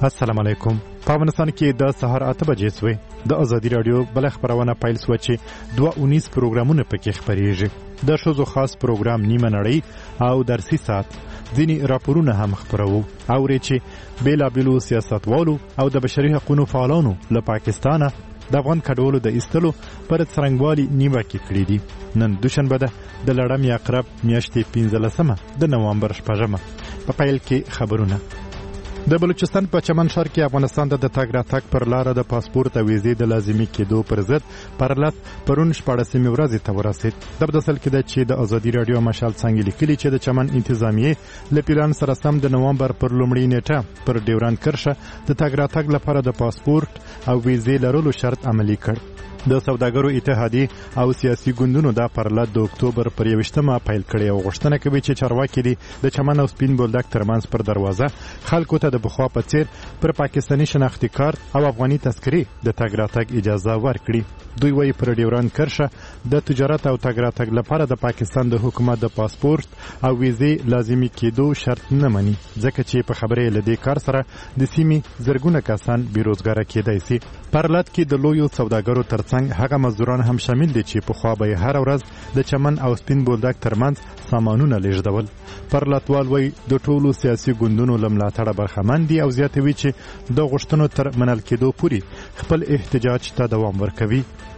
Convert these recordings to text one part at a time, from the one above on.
السلام علیکم. په افغانستان کې د سهار 8 بجې سوې د ازادي رادیو بل خبرونه پیل سو چې 219 پروګرامونه پکې خبرېږي. د شوزو خاص پروګرام نیمه نړۍ او درسي ساعت ځینې راپورونه هم خبرو او چې بیلابیلو سیاستوالو او د بشري حقوقو فعالانو له پاکستانه د افغان کډوالو د ایستلو پر څرنګوالي نیمه کې کړی دي. نن دوشنبه ده د لړم عقرب میاشتې 15 د نوامبر 8 په پیل کې خبرونه. د بلوچستان په چمن ښار کې افغانستان د تګ راتګ پر لار د پاسپورت او ویزې د لازمي کېدو پر ضد پرلط پرون 14 ورځې ته ورسید. د بدسل کې د چې د ازادي رادیو مشال څنګه لیکلي چې د چمن انتظامیه له پلان سره سم د نوامبر پر لومړۍ نیټه پر ډیوران کرښه د تګ راتګ لپاره د پاسپورت او ویزې لرلو شرط عملی کړ. د سوداګرو اتحادیې او سیاسي ګوندونو دا پرلط د اکتوبر پر 21 پیل کړی او غوښتنه کوي چې چارواکي دي د چمن او سپین بولدک ترمنځ پر دروازه خلکو ته د بخوا په څیر پر پاکستاني شناختی کارت او افغاني تذکرې د تګ راتګ اجازه ورکړي. دوی وایي پر ډیوران کرښه د تجارت او تګ راتګ لپاره د پاکستان د حکومت د پاسپورت او ویزې لازمي کېدو شرط نه مني ځکه چې په خبرې له دې کار سره د سیمې زرګونه کسان بیروزګاره کېدای شي. پرلط کې د لویو سوداګرو ترڅنګ هغه مزدوران هم شامل دي چې په خوا به هر ورځ د چمن او سپین بولدک ترمنځ سامانونه لیږدول. پرلطوال وایي د ټولو سیاسي ګوندونو له ملاتړه برخمن دي او زیاتوي چې د غوښتنو تر منل کېدو پورې خپل احتجاج ته دوام ورکوي.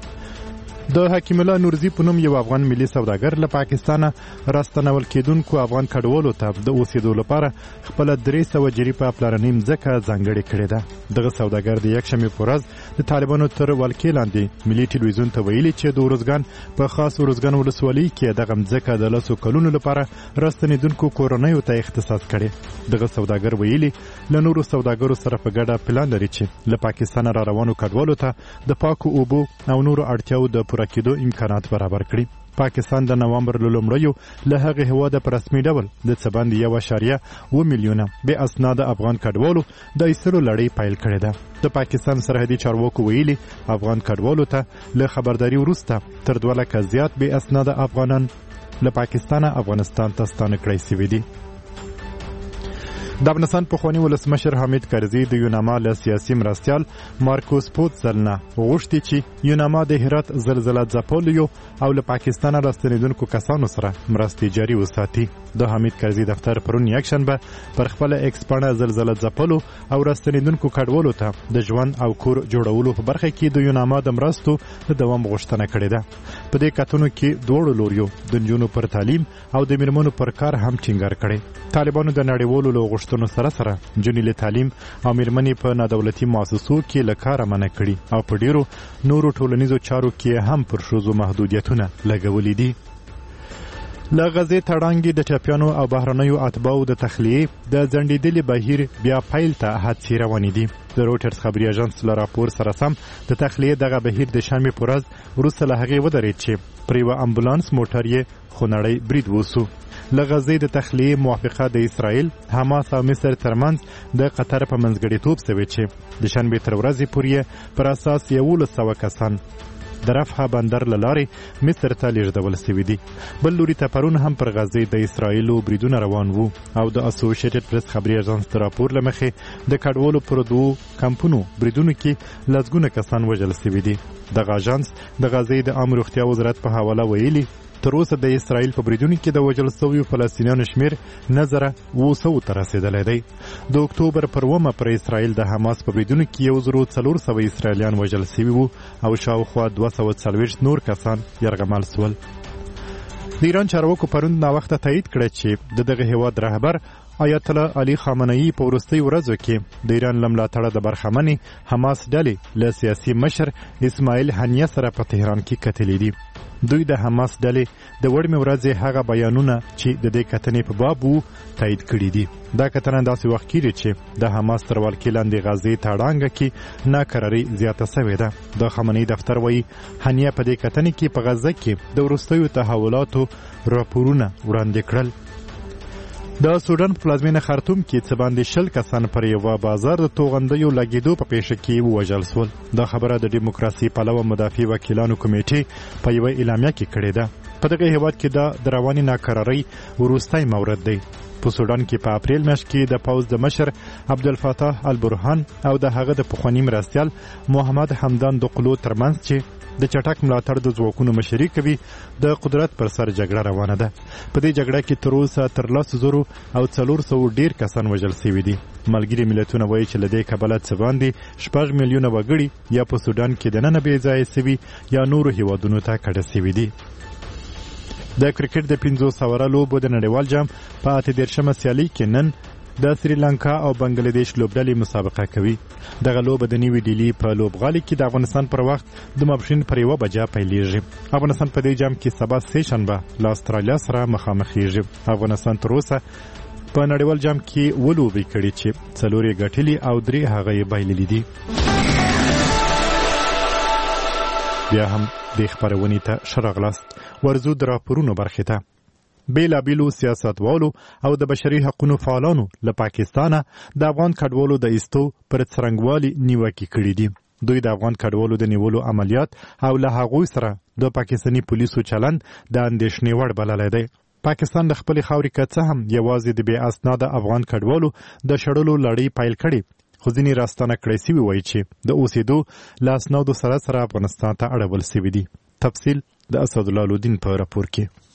د حکیم الله نورزي په نوم یو افغان ملي سوداګر له پاکستانه راستنول کېدونکو افغان کډوالو ته د اوسېدو لپاره خپل 300 جریبه پلرنۍ مځکه ځانګړې کړې ده. دغه سوداګر د یکشنبې په ورځ د طالبانو تر ولکې لاندې ملي ټلویزیون ته ویلي چې د ورزګان په خاص ورزګان ولسوالۍ کې دغه مځکه د 10 کلونو لپاره راستنېدونکو کورنیو ته اختصاص کړي. دغه سوداګر ویلي له نورو سوداګرو سره په ګډه پلان لري چې له پاکستانه را روانو کډوالو ته د پاکو اوبو او نورو اړتیاو د پوره کېدو امکانات برابر کړي. پاکستان د نوامبر له لومړیو له هغه هیواده په رسمي ډول د څه باندې 1.2 میلیونه بې اسناده افغان کډوالو د ایستلو لړۍ پیل کړې ده. د پاکستان سرحدي چارواکو ویلي افغان کډوالو ته له خبرداري وروسته تر 2 لکه زیات بې اسناده افغانان له پاکستانه افغانستان ته ستانه کړی شوي دي. د افغانستان پخوانی ولسمشر حامد کرزي د یوناما له سیاسي مرستیال مارکوس پوتسل نه غوښتي چې یوناما د هرات زلزلہ ځپلیو او له پاکستانه راستنېدونکو کسانو سره مرستې جاري وساتي. د حامد کرزي دفتر پرون یکشنبه پر خپل ایکس پاڼه زلزلہ ځپلو او راستنېدونکو کډوالو ته د ژوند او کور جوړولو په برخه کې د یوناما د مرستو د دوام غوښتنه کړې ده. په دې کتنو کې دوړو لوریو د نجونو پر تعلیم او د میرمنو پر کار هم ټینګار کړي. طالبانو د نړیوالو له غوښتنو سره سره نجونې له تعلیم او میرمنې په نادولتي مؤسسو کې له کاره منع کړي او په ډیرو نورو ټولنیزو چارو کې هم پر ښځو محدودیتونه لګولي دي. له غزې تړانګې د ټپیانو او بهرنیو اتباعو د تخلیې د ځنډېدلي بهیر بیا پیل ته هڅې روانې دي. د روټرز خبري اژانس له راپور سره سم د تخلیې دغه بهیر د شنبې په ورځ وروسته له هغې ودرېد چې پر یوه امبولانس موټر یې خونړی برید وسو. له غزې د تخلیې موافقه د اسرائیل، حماس او مصر ترمنځ د قطر په منځګړیتوب شوې چې د شنبې تر ورځې پورې پر اساس 1100 کسان د رفح بندر له لارې مصر ته لیږدول شوي دي. بل لوري ته پرون هم پر غزې د اسرائیلو بریدونه روان وو او د اسوسییټډ پریس خبري اژانس د راپور له مخې د کډوالو پر 2 کمپونو بریدونو کې لسګونه کسان وژل شوي دي. دغه اژانس د غزې د عامه روغتیا وزارت په حواله ویلي تر اوسه د اسرائیل په بریدونو کې د وژل شویو فلسطینیانو شمیر 9,200 ته رسېدلی دی. د اکتوبر پر 1 پر اسرائیل د حماس په بریدونو کې 1,400 اسرائیلیان وژل شوي وو او شاوخوا 240 نور کسان یرغمل شول. د ایران چارواکو پرون ناوخته تایید کړی چې د دغه هیواد رهبر آیت الله علي خامنه‌ای په وروستۍ ورځو کې د ایران له ملاتړه د برخمنې حماس ډلې له سیاسي مشر اسماعیل هنیه سره په تهران کې کتلي دي. دوی د حماس ډلې د وړمې ورځې هغه بیانونه چې د دې کتنې په باب وو تایید کړي دي. دا کتنه داسې وخت کېږي چې د حماس تر ولکې لاندې غزې تړانګه کې ناکراري زیاته شوې ده. د خامنه‌ای دفتر وایي هنیه په دې کتنې کې په غزه کې د وروستیو تحولاتو راپورونه وړاندې کړل. د سودان په پلازمینه خرطوم کې څه باندې 20 کسان پر یوه بازار د توغندیو لګېدو په پیښه کې ووژل شول. دا خبره د ډیموکراسي پلوه مدافع وکیلانو کمیټې په یوه اعلامیه کې کړې ده. په دغه هیواد کې د رواني ناکرارۍ وروستی مورد دی. په سودان کې په اپریل میاشت کې د پوځ د مشر عبدالفتاح البرهان او د هغه د پخواني مرستیال محمد حمدان دقلو ترمنځ چې د چټک ملاتړ د ځواکونو مشري کوي د قدرت پر سر جګړه روانه ده. په دې جګړه کې تر اوسه تر 100,000 او 400 ډیر کسان وژل شوي دي. ملګري ملتونه وایي چې له دې کبله څه باندې 6 میلیونه وګړي یا په سودان کې دننه بې ځایه شوي یا نورو هیوادونو ته کډه شوي دي. د کرکټ د 500 اوره لوبو د نړیوال جام په 18مه سیالي کې نن د سریلانکا او بنگلاديش لوبډلې مسابقه کوي. دغه لوبه د نیوي ډیلی په لوبغالي کې د افغانستان پر وخت د ماپښین پر 1 بجه پیلېږي. افغانستان په دې جام کې سبا سه شنبه له استرالیا سره مخامخېږي. افغانستان تر اوسه په نړیوال جام کې ولوبي کړي چې 4 یې ګټلي او 3 هغه یې بایللي دي. بیا هم د خبرونې ته شراغلاست ورزو د راپورونو برخه ته. بیلابیلو سیاستوالو او د بشري حقوقو فعالانو له پاکستانه د افغان کډوالو د ایستو پر څرنګوالي نیوکې کړې دي. دوی د افغان کډوالو د نیولو عملیات او له هغوی سره د پاکستاني پولیسو چلند د اندېښنې وړ بللی دی. پاکستان د خپل خاورې که څه هم یوازې د بې اسناده افغان کډوالو د شړلو لړۍ پیل کړي، خو ځینې راستانه کړی سوي وایي چې د اوسېدو له اسنادو سره افغانستان ته اړول سوي دي. تفصیل د اسدالله لودین په راپور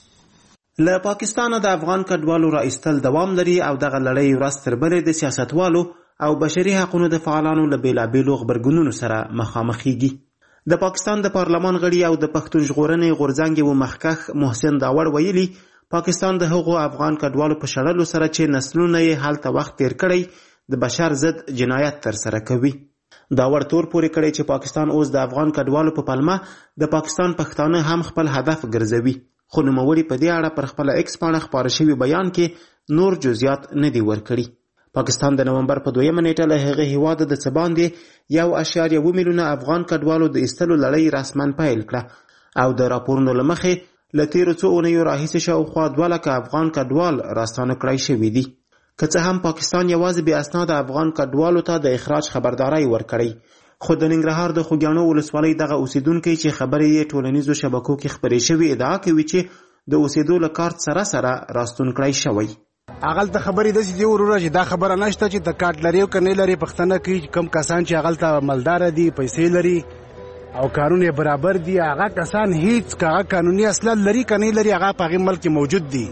کې. له پاکستانه د افغان کډوالو را ایستل دوام لري او دغه لړۍ ورځ تر بلې د سیاستوالو او بشري حقوقو د فعالانو له بیلابیلو غبرګونونو سره مخامخېږي. د پاکستان د پارلمان غړي او د پښتون ژغورنې غورځنګ و مخکښ محسن داوړ ویلي پاکستان د هغو افغان کډوالو په شړلو سره چې نسلونه یې هلته وخت تیر کړی د بشر ضد جنایت تر سره کوي. داور تور پورې کړی چې پاکستان اوس د افغان کډوالو په پلمه د پاکستان پښتانه هم خپل هدف ګرځوي، خو نوموړي په دې اړه پر خپل ایکس پاڼه خپاره شوي بیان کې نور جزئیات نه دي ورکړي. پاکستان د نومبر په 2مه نیټه له هغه هیواده د څه باندې 1.1 میلیونه افغان کډوالو د ایستلو لړۍ رسماً پیل کړه او د راپورونو له مخې له تیرو څو اونیو راهیسې شاوخوا 2 لکه افغان کډوال راستانه کړای شوي دي. که څه هم پاکستان یوازې بې اسناده افغان کډوالو ته د اخراج خبرداری ورکړی، خو د ننګرهار د خوږیاڼو ولسوالۍ دغه اوسیدونکي چې خبرې یې ټولنیزو شبکو کې خپرې شوي ادعا کوي چې د اوسېدو له کارت سره راستون کړی شوی. هغلته خبرې داسې دي وروره چې دا خبره نشته چې د کارت لري او که نه لري. پښتنه کوي کم کسان چې هغلته مالداره دي، پیسې لري او کارونه برابر دي، هغه کسان هیڅ هغه قانوني اصلاح لري که نه لري هغه په هغې ملک موجود دي،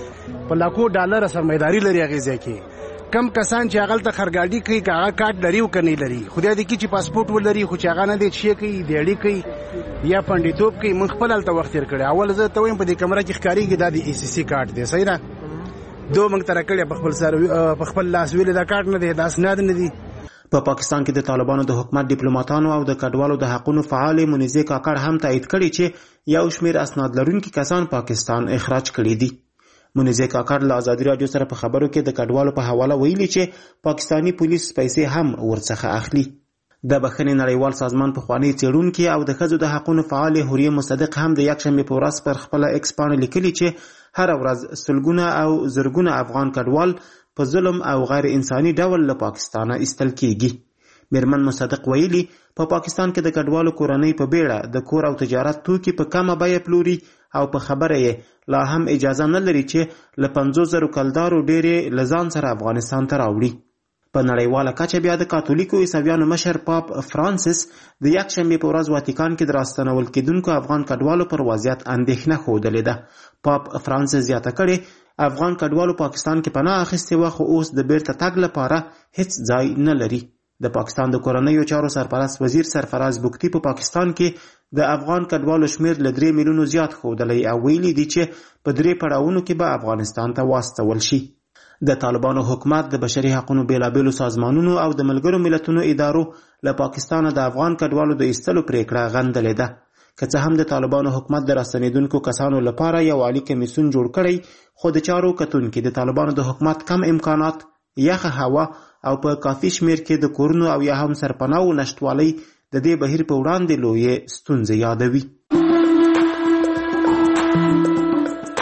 په لاکو ډالر سرمایداري لري هغې ځای کې. کم کسان چې هغلته خرګاډي کوي که هغه کارت لري او که نه لري، خدای دې کړي چې پاسپورټ ولري خو چې هغه نه دی شی کوي دیاړي کوي یا پنډیتوب کوي. موږ خپل هلته وخت تېر کړی. اول زه ته وایم په دې کمره کې ښکارېږي دا د ACC کارت دی، صحیح ده. دو موږ ته راکړی په خپل لاس ویلې دا کارت نه دی، دا اسناد نه دي. په پاکستان کې د طالبانو د حکومت ډیپلوماتانو او د کډوالو د حقوقو فعال منیزه کاکړ هم تایید کړي چې یو شمېر اسناد لرونکي کسان پاکستان اخراج کړي دي. منیزه کاکړ له ازادي راډیو سره په خبرو کې د کډوالو په حواله ویلي چې پاکستانی پولیس پیسې هم ورڅخه اخلي. د بخښنې نړیوال سازمان پخوانی څېړونکي او د ښځو د حقوقو فعال حوریه مصدق هم د یکشنبې په ورځ پر خپله ایکس پاڼه لیکلي چې هره ورځ سلګونه او زرګونه افغان کډوال په ظلم او غیر انساني ډول له پاکستانه ایستل کیږي. میرمن مصدق ویلي په پاکستان کې د کډوالو کورنۍ په بیړه د کور او تجارت توکي په کمه بیه پلوري او په خبره یې لا هم اجازه نه لري چې له 50,000 کلدارو ډېرې له ځان سره افغانستان ته راوړي. په نړیواله کچه بیا د کاتولیکو عیسویانو مشر پاپ فرانسیس د یکشنبې په ورځ واتیکان کې د راستنول کېدونکو افغان کډوالو پر وضعیت اندېښنه ښودلې ده. پاپ فرانسیس زیاته کړې افغان کډوالو پاکستان کې پناه اخیستې وه خو اوس د بیرته تګ لپاره هیڅ ځای نه لري. د پاکستان د کورنیو چارو سرپرست وزیر سرفراز بگتی په پاکستان کې د افغان کډوالو شمیر له 3 میلیونو زیات ښودلی او ویلي دي چې په 3 پړاوونو کې به افغانستان ته واستول شي. د طالبانو حکومت د بشري حقوقو بیلابیلو سازمانونو او د ملګرو ملتونو ادارو له پاکستانه د افغان کډوالو د ایستلو پریکړه غندلې ده. که څه هم د طالبانو حکومت د راستنېدونکو کسانو لپاره یو عالي کمیسیون جوړ کړی، خو د چارو کتونکي د طالبانو د حکومت کم امکانات، یخه هوا او په کافي شمیر کې د کورونو او یا هم سرپناهو نشتوالی د دې بهیر په وړاندې لویې ستونزې یادوي.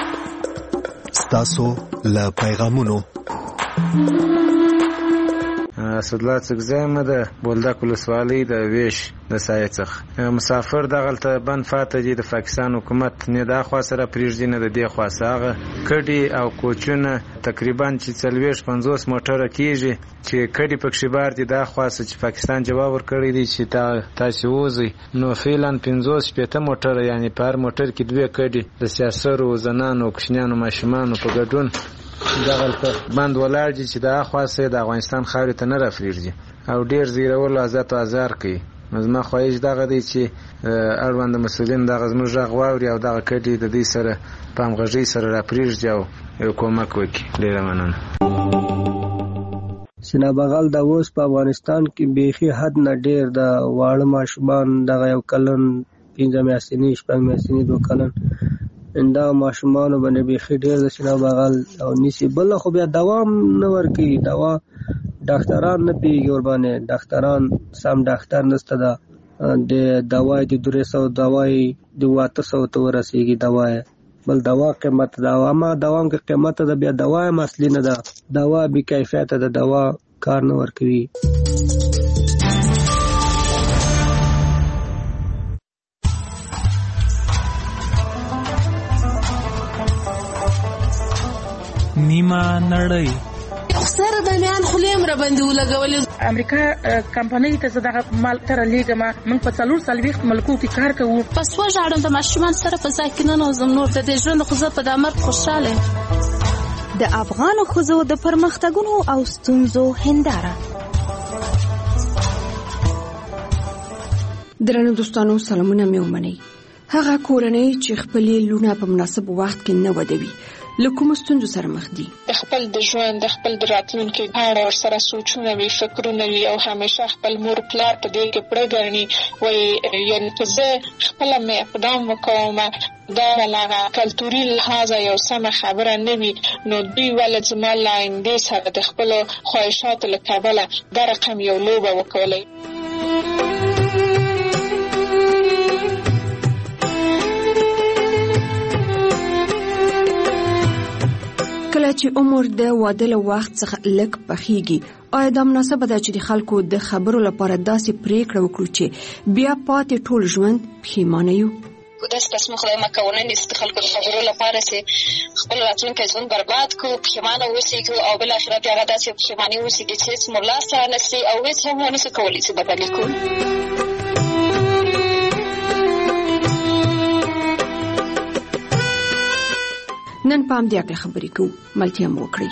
ستاسو له پیغامونو اسدالله څکزی مه د بولدک ولسوالۍ د ویش د سایې څخه مسافر دغلته بند فاته دي د پاکستان حکومت نه دا خوا سره پرېږدي نه د دې خوا هغه کډې او کوچونه تقریبا چې 40-50 موټره کېږي چې کډې پکښې بار دي دا خوا چې پاکستان جواب ورکړی دی چې تاسې ووځئ نو فعلا 50-60 موټره یعنې په هر موټر کې 2 کډې د سیاسرو زنانو کوچنیانو ماشومانو په ګډون دغلته بند ولاړ دي چې دا خوا د افغانستان خاورې ته نه راپرېږدي او ډېر زیرولو ازت او ازار کوي. نو زما خواهش دغه دی چې اړوند مسؤلین دغه زموږ غږ واوري او دغه کډې د دوی سره په همغږۍ سره راپرېږدي او یو کومک وکړي. ډېره مننه. سینا بغل د اوس په افغانستان کې بیخي حد نه ډېر د واړه ماشومان دغه 1 کلن 15 میاشتني 6 میاشتني 2 کلن دا ماشومانو باندې بیخي ډېر د سینا بغل او نیسي. بل خو بیا دوام نه ورکوي، دوا ډاکټران نه پیږي ورباندې، ډاکټران سم ډاکټر نشته ده د دوای د 300 دوای د 800 ته ورسیږي دوای بل دوا قیمت دا اما دوام کې قیمت ده بیا دوا مسلې نه ده، دوا بې کیفیت ده، دوا کار نه ورکوي. نیمه نړۍ سره د میان خلیم را باندې ولګولې. امریکا کمپنۍ ته زه دغه مال تر لیږم. موږ په 40 ملکو کې کار کوو. پس وژاړم د ماشومان سره په ځای کې نه نوزم. نور د دې ژوند خو زه په دا مرګ خوشحاله. د افغانو ښځو د پرمختګونو او ستونزو هنداره. درنو دوستانو سلامونه مې ومنئ. هغه کورنۍ چې خپلې لونه په مناسب وخت کې نه ودوي له کومو ستونزو سره مخ دي؟ د خپل د ژوند د خپل د راتلونکي په اړه ورسره سوچونه وي، فکرونه وي او همیشه خپل مور پلار په دې کې پړه ګڼي. وایي یعنې که زه خپله مې اقدام وکوم دا لغه کلتوري لحاظه یو سمه خبره نه وي، نو دوی ولې زما له آیندې سره د خپلو خواهشاتو له کبله دا رقم یو لوبه وکولی. کله چې عمر د واده له وخت څخه لږ پخېږي، آیا دا مناسبه ده چې د خلکو د خبرو لپاره داسې پریکړه وکړو چې بیا پاتې ټول ژوند پښیمانه یو؟ داسې تصمیم خدای مه کوونه نیست د خلکو د خبرو لپاره چې خپل راتلونکی ژوند برباد کړو، پښیمانه واوسېږو او بالاخره بیا هغه داسې پښیماني واوسېږي چې هېڅ مو لاسته رانهسي او هېڅ هم ونشو کولی چې بدل یې کړو. نن په همدې هکله خبرې کوو، ملتیا مو وکړئ.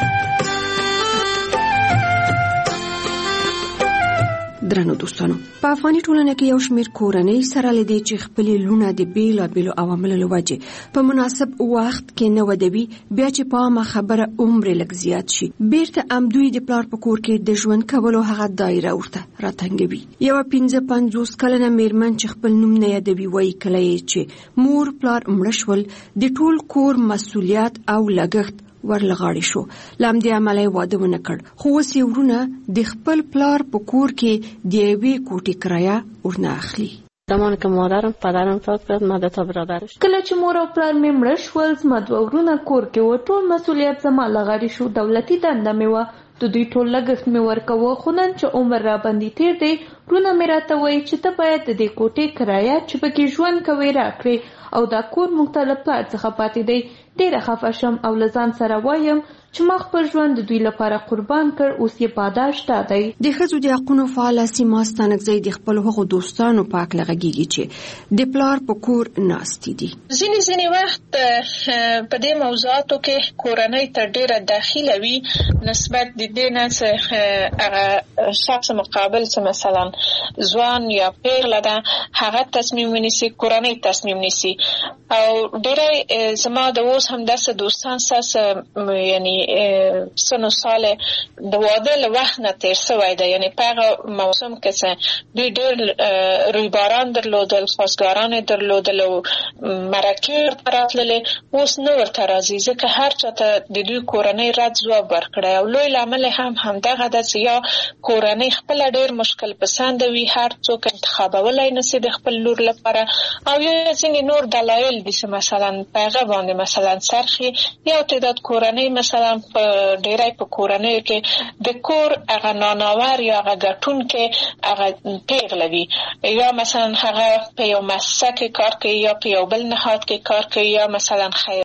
درنو دوستانو، په افغاني ټولنه کې یو شمېر کورنۍ سره له دې چې خپلې لونه د بېلابېلو عواملو له وجې په مناسب وخت کې نه ودوي، بیا چې په عامه خبره عمر لږ زیات شي بیرته همدوی د پلار په کور کې د ژوند کولو هغه دایره ورته راتنګوي. یوه 55 کلنه میرمن چې خپل نوم نه یادوي وایي کله یې چې مور پلار مړه شول د ټول کور مسؤلیت او لګښت ورلغاړی شو. لامدې عملی واده ونه کړ، خو اوس یې ورونه د خپل پلار په کور کې د یوې کوټې کرایه ورنه اخلي. زمانی که مادرم پدرم فوت کرد ما 2 برادرش. کله چې مور او پلار مې مړه شول زما 2 ورونه کور کې و، ټول مسؤلیت زما لغاړی شو. دولتي دنده مې وه، د دوی ټول لګښت مې ورکوه، خو نن چې عمر را باندې تیر دی ورونه مې راته وایي چې ته باید د دې کوټې کرایه چې پکې ژوند کوې راکړې او دا کور موږ ته له پلار څخه پاتې دی. ډېره خفه شم او له ځان سره وایم چې ما خپل ژوند د دوی لپاره قربان کړ، اوس یې پاداش دا دی. د ښځو د حقونو فعاله سیما ستانکزی د خپلو هغو دوستانو په هکله غږیږي چې د پلار په کور ناستې دي. ځینې وخت په دې موضوعاتو کې کورنۍ ته ډېره داخله وي نسبت د دې نه چې هغه شخص مقابل چې مثلا ځوان یا پیغله ده هغه تصمیم ونیسي، کورنۍ تصمیم نیسي. او ډېری زما د اوس هم داسې دوستان ستاسو یعنی سن و سال د واده له وخت نه تیر شوی دی، یعنی په هغه موسم کې چې دوی ډېر رویباران درلودل، خواستګاران یې درلودل او مرکې ورته راتللې، اوس نه ورته راځي ځکه هر چا ته د دوی کورنۍ رد ځواب ورکړی. او لوی لامل هم همدغه ده چې یا کورنۍ خپله ډېر مشکل پسند ناپسند وي هر څوک انتخابولای نشي د خپل لور لپاره او یا ځینې نور دلایل دي چې مثلا په هغه باندې مثلا سرخي یو تعداد کورنۍ مثلا په ډیری په کورنۍ کې د کور هغه ناناور یا هغه ګټونکي هغه پیغلوي یا مثلا هغه په یو مؤسسه کې کار کوي یا په یو بل نهاد کې کار کوي یا مثلا